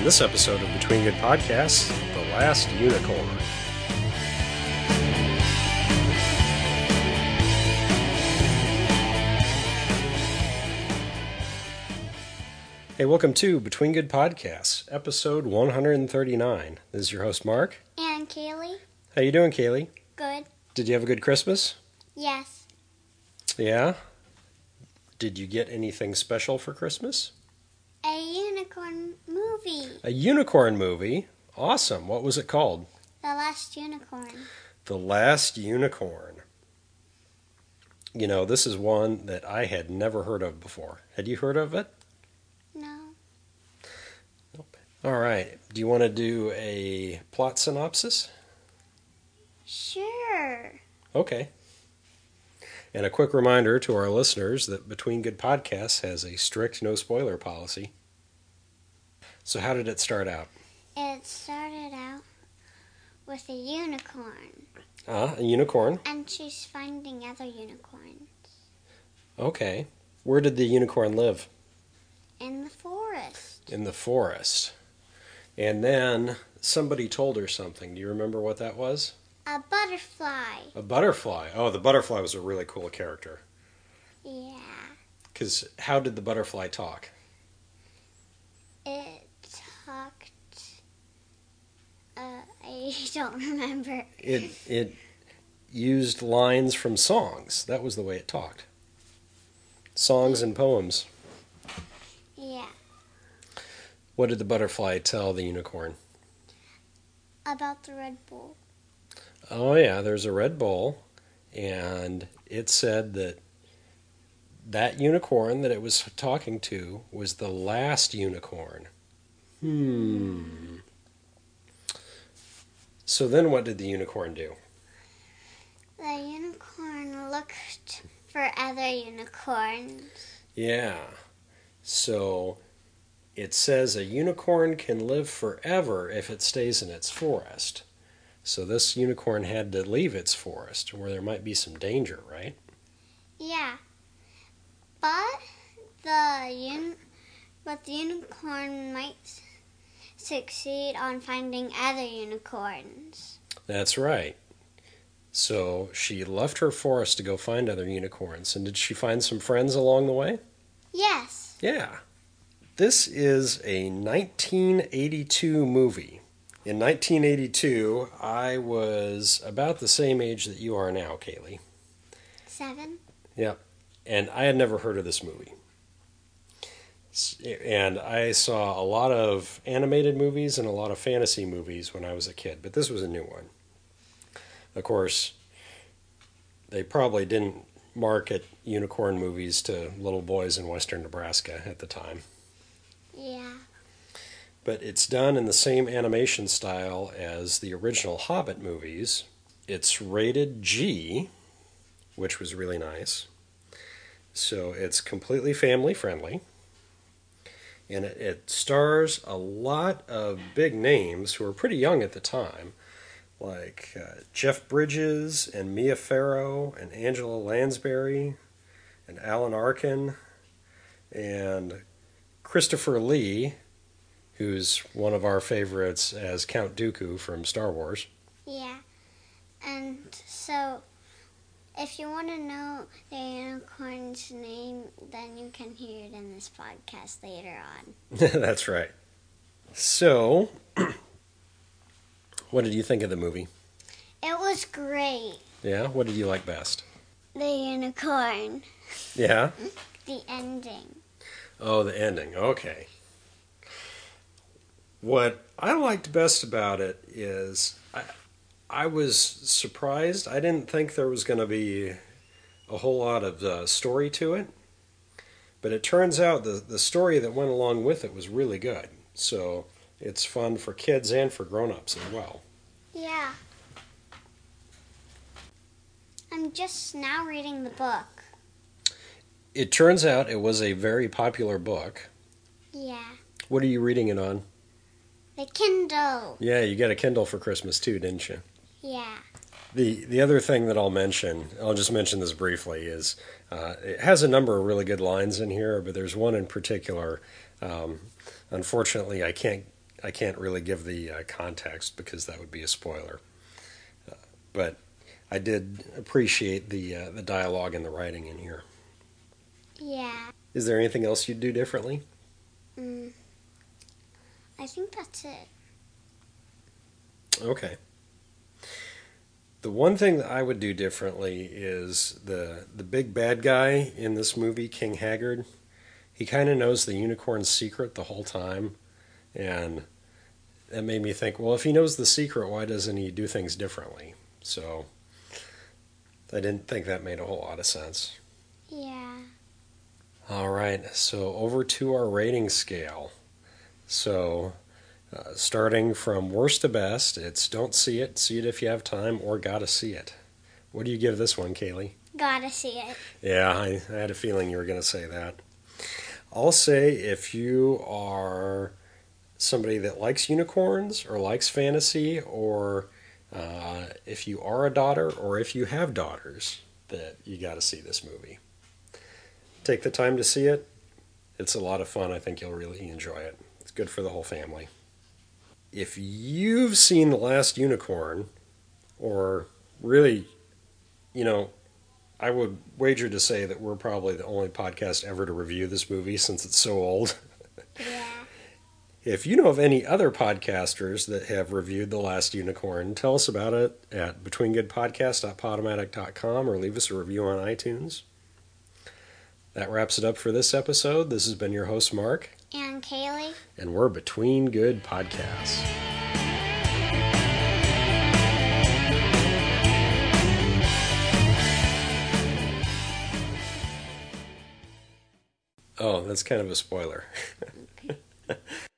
this episode of Between Good Podcasts, The Last Unicorn. Hey, welcome to Between Good Podcasts, episode 139. This is your host, Mark. And Kaylee. How you doing, Kaylee? Good. Did you have a good Christmas? Yes. Yeah? Did you get anything special for Christmas? A unicorn movie. A unicorn movie? Awesome. What was it called? The Last Unicorn. The Last Unicorn. You know, this is one that I had never heard of before. Had you heard of it? No. Nope. All right. Do you want to do a plot synopsis? Sure. Okay. And a quick reminder to our listeners that Between Good Podcasts has a strict no spoiler policy. So how did it start out? It started out with a unicorn. A unicorn. And she's finding other unicorns. Okay. Where did the unicorn live? In the forest. In the forest. And then somebody told her something. Do you remember what that was? A butterfly. A butterfly. Oh, the butterfly was a really cool character. Yeah. Because how did the butterfly talk? It talked... I don't remember. It used lines from songs. That was the way it talked. Songs and poems. Yeah. What did the butterfly tell the unicorn? About the Red Bull. Oh, yeah, there's a Red Bull, and it said that that unicorn that it was talking to was the last unicorn. So then what did the unicorn do? The unicorn looked for other unicorns. Yeah, so it says a unicorn can live forever if it stays in its forest. So this unicorn had to leave its forest where there might be some danger, right? Yeah. But the unicorn might succeed on finding other unicorns. That's right. So she left her forest to go find other unicorns. And did she find some friends along the way? Yes. Yeah. This is a 1982 movie. In 1982, I was about the same age that you are now, Kaylee. 7. Yep. And I had never heard of this movie. And I saw a lot of animated movies and a lot of fantasy movies when I was a kid, but this was a new one. Of course, they probably didn't market unicorn movies to little boys in western Nebraska at the time. Yeah. But it's done in the same animation style as the original Hobbit movies. It's rated G, which was really nice. So it's completely family friendly. And it stars a lot of big names who were pretty young at the time, like Jeff Bridges and Mia Farrow and Angela Lansbury and Alan Arkin and Christopher Lee, who's one of our favorites as Count Dooku from Star Wars. Yeah. And so, if you want to know the unicorn's name, then you can hear it in this podcast later on. That's right. So, what did you think of the movie? It was great. Yeah? What did you like best? The unicorn. Yeah? The ending. Oh, the ending. Okay. What I liked best about it is I was surprised. I didn't think there was going to be a whole lot of story to it. But it turns out the story that went along with it was really good. So it's fun for kids and for grown-ups as well. Yeah. I'm just now reading the book. It turns out it was a very popular book. Yeah. What are you reading it on? The Kindle. Yeah, you got a Kindle for Christmas too, didn't you? Yeah. The other thing that I'll just mention this briefly, is it has a number of really good lines in here, but there's one in particular. Unfortunately, I can't I can't really give the context because that would be a spoiler. But I did appreciate the dialogue and the writing in here. Yeah. Is there anything else you'd do differently? I think that's it. Okay. The one thing that I would do differently is the big bad guy in this movie, King Haggard. He kind of knows the unicorn's secret the whole time, and that made me think, well, if he knows the secret, why doesn't he do things differently? So I didn't think that made a whole lot of sense. Yeah. All right, so over to our rating scale. So starting from worst to best, it's don't see it if you have time, or gotta see it. What do you give this one, Kaylee? Gotta see it. Yeah, I had a feeling you were going to say that. I'll say if you are somebody that likes unicorns or likes fantasy, or if you are a daughter or if you have daughters, that you got to see this movie. Take the time to see it. It's a lot of fun. I think you'll really enjoy it. It's good for the whole family. If you've seen The Last Unicorn, or really, I would wager to say that we're probably the only podcast ever to review this movie since it's so old. Yeah. If you know of any other podcasters that have reviewed The Last Unicorn, tell us about it at betweengoodpodcast.podomatic.com or leave us a review on iTunes. That wraps it up for this episode. This has been your host, Mark. And Kaylee. And we're Between Good Podcasts. Oh, that's kind of a spoiler.